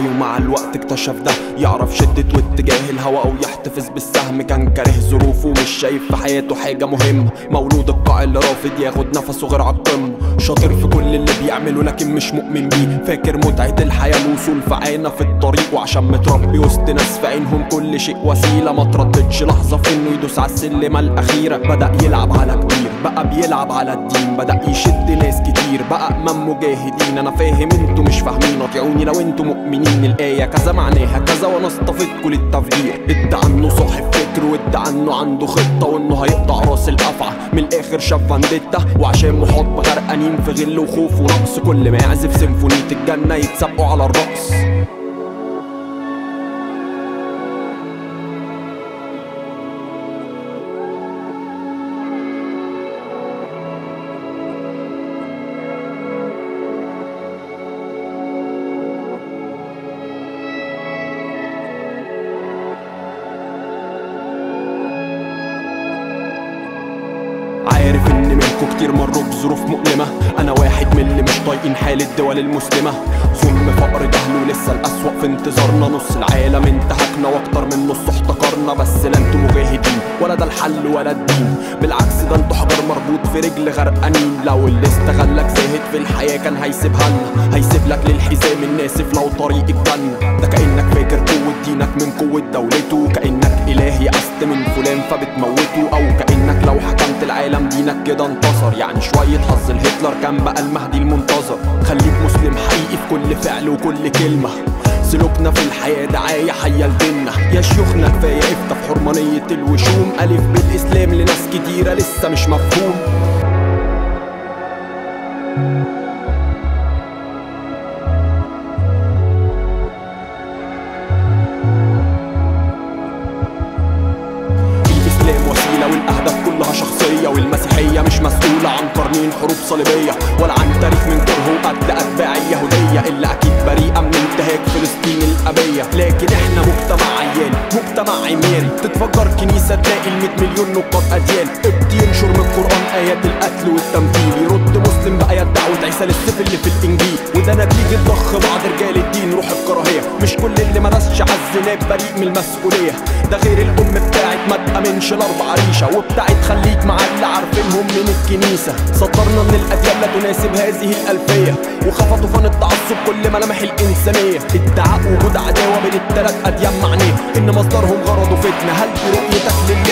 وحي ومع الوقت اكتشف ده، يعرف شدة واتجاه الهوا او يحتفظ بالسهم. كان كاره ظروفه ومش شايف في حياته حاجة مهمة، مولود القاع اللي رافض ياخد نفسه غير عالقمة. شاطر في كل اللي بيعمله لكن مش مؤمن بيه، فاكر متعة الحياة الوصول في عينه في الطريق. وعشان متربي وسط ناس في عينهم كل شيء وسيلة، ما ترددش لحظة في انه يدوس على السلمة الأخيرة. بدأ يلعب على كبير، بقى بيلعب على الدين، بدأ يشد ناس كتير، بقى أمام مجاهدين. أنا فاهم انتوا مش فاهمين، اطيعوني لو انتوا مؤمنين. الآية كذا معناها كذا وانا اصطفيتكوا للتفجير. ادى عنه صاحب فكر وادى عنه عنده خطة، وانه هيقطع راس الأفعى. من الآخر شاف فانديتا، وعشان محاط بغرقانين في غل وخوف ونقص، كل ما يعزف سيمفونية الجنة يتسابقوا على الرقص. عارف ان منكو كتير مروا بظروف مؤلمة، انا واحد من اللي مش طايقين حال الدول المسلمة. ظلم فقر جهل ولسه الاسوأ في انتظارنا، نص العالم انتهكنا واكتر من نصه احتقرنا. بس لا انتوا مجاهدين ولا ده الحل ولا الدين، بالعكس ده انتوا حجر مربوط في رجل غرقانين. لو اللي استغلك زاهد في الحياة كان هيسيبها لنا، هيسيب لك للحزام الناسف لو طريق الجنة. ده كأنك فاكر قوة دينك من قوة دولته، كأنك اله يأست من فلان فبتموته، او كأنك لو حكمت العالم دينك كده انتصر. يعني شوية حظ الهتلر كان بقى المهدي المنتظر. خليك مسلم حقيقي في كل فعل وكل كلمة، سلوكنا في الحياة دعاية حية لديننا. يا شيوخنا كفاية افتح حرمانية الوشوم، ألف بالإسلام لناس كتيرة لسه مش مفهوم. والأهداف كلها شخصية، والمسيحية مش مسؤولة عن قرنين حروب صليبية، ولا عن تاريخ من كره وقتل أتباع اليهودية اللي أكيد بريئة من انتهاك فلسطين الأبية. لكن احنا مجتمع عيان، مجتمع عميان، تتفجر كنيسة تلاقي 100 مليون نقاط أديان. ابتي ينشر من القرآن آيات القتل والتمثيل، يرد مسلم بآيات دعوة عيسى للسيف اللي في الإنجيل. وده نتيجة ضخ بعض رجال الدين روح الكراهية. مش كل اللي مرسش عالزناب بريء من المسؤولية، ده غير الأم بتاعت ما تأمنش الأربع ريشة، وبتاعت خليك مع اللي عارفينهم من الكنيسة. صدرنا من الأديان لا تناسب هذه الألفية، وخفضوا فن التعصب كل ملامح الإنسانية. ادعاء وجود عداوة بين التلات أديان معناه إن مصدرهم غرض فتنة. هل دي رؤيتك